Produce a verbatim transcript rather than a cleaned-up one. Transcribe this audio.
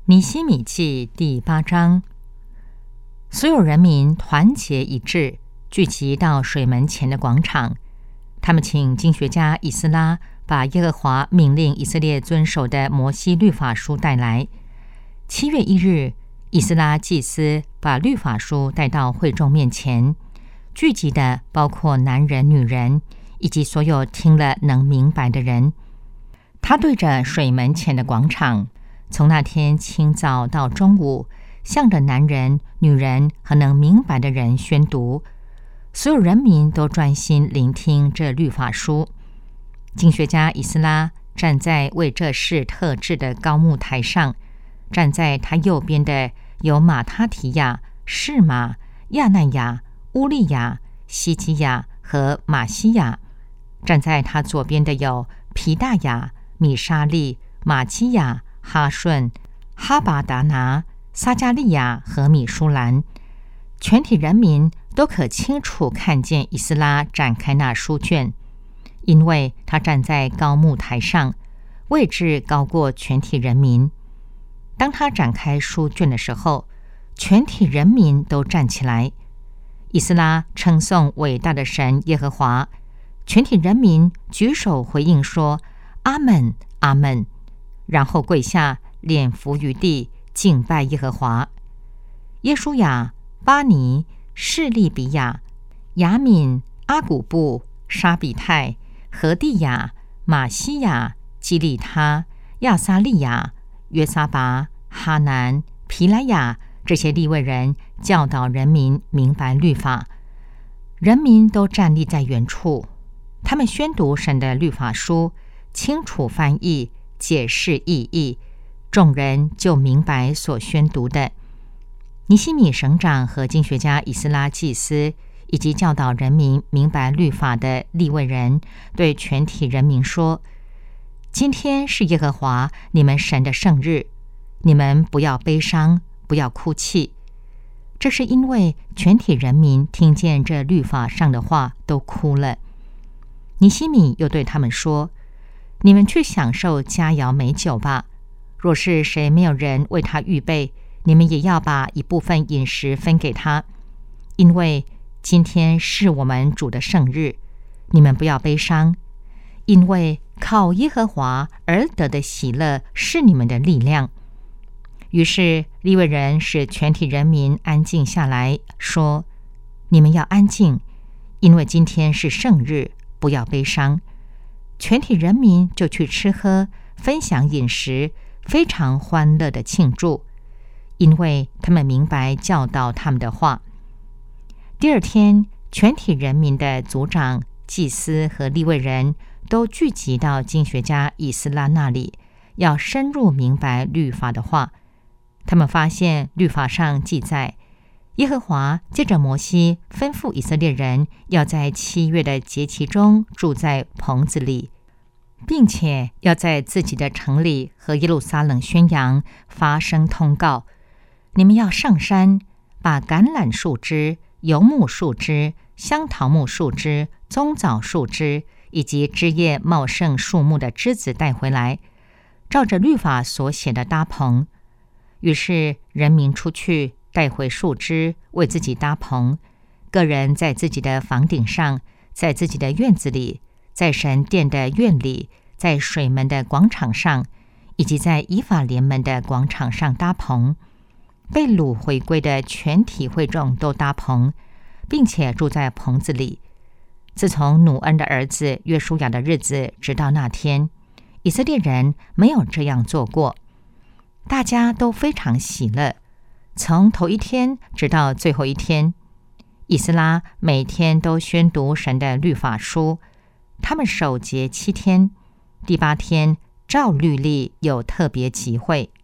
尼希米记第八章，所有人民团结一致，聚集到水门前的广场。他们请经学家以斯拉把耶和华命令以色列遵守的摩西律法书带来。七月一日，以斯拉祭司把律法书带到会众面前，聚集的包括男人、女人，以及所有听了能明白的人。他对着水门前的广场，从那天清早到中午，向着男人、女人和能明白的人宣读。所有人民都专心聆听这律法书。经学家以斯拉站在为这事特制的高木台上，站在他右边的有马他提亚、示玛、亚奈亚、乌利亚、希基亚和马西亚；站在他左边的有皮大亚、米沙利、马基亚、哈顺、哈巴达拿、撒加利亚和米舒兰。全体人民都可清楚看见以斯拉展开那书卷，因为他站在高木台上，位置高过全体人民。当他展开书卷的时候，全体人民都站起来。以斯拉称颂伟大的神耶和华，全体人民举手回应说：阿们，阿们，然后跪下，脸伏于地，敬拜耶和华。耶书亚、巴尼、示利比亚、雅敏、阿古布、沙比泰、何地亚、马西亚、基利他、亚撒利亚、约撒拔、哈南、皮莱亚，这些利未人教导人民明白律法。人民都站立在原处，他们宣读神的律法书，清楚翻译、解释意义，众人就明白所宣读的。尼希米省长和经学家以斯拉祭司以及教导人民明白律法的利未人对全体人民说：今天是耶和华你们神的圣日，你们不要悲伤，不要哭泣。这是因为全体人民听见这律法上的话都哭了。尼希米又对他们说：你们去享受佳肴美酒吧，若是谁没有人为他预备，你们也要把一部分饮食分给他，因为今天是我们主的圣日。你们不要悲伤，因为靠耶和华而得的喜乐是你们的力量。于是利未人使全体人民安静下来，说：你们要安静，因为今天是圣日，不要悲伤。全体人民就去吃喝，分享饮食，非常欢乐的庆祝，因为他们明白教导他们的话。第二天，全体人民的族长、祭司和利未人都聚集到经学家以斯拉那里，要深入明白律法的话。他们发现律法上记载，耶和华借着摩西吩咐以色列人要在七月的节期中住在棚子里，并且要在自己的城里和耶路撒冷宣扬，发声通告：你们要上山，把橄榄树枝、油木树枝、香桃木树枝、棕枣树枝以及枝叶茂盛树木的枝子带回来，照着律法所写的搭棚。于是人民出去带回树枝，为自己搭棚，个人在自己的房顶上，在自己的院子里，在神殿的院里，在水门的广场上，以及在以法莲门的广场上搭棚。被掳回归的全体会众都搭棚，并且住在棚子里。自从努恩的儿子约书亚的日子直到那天，以色列人没有这样做过。大家都非常喜乐，从头一天直到最后一天。以斯拉每天都宣读神的律法书，他们守节七天，第八天照律例有特别集会。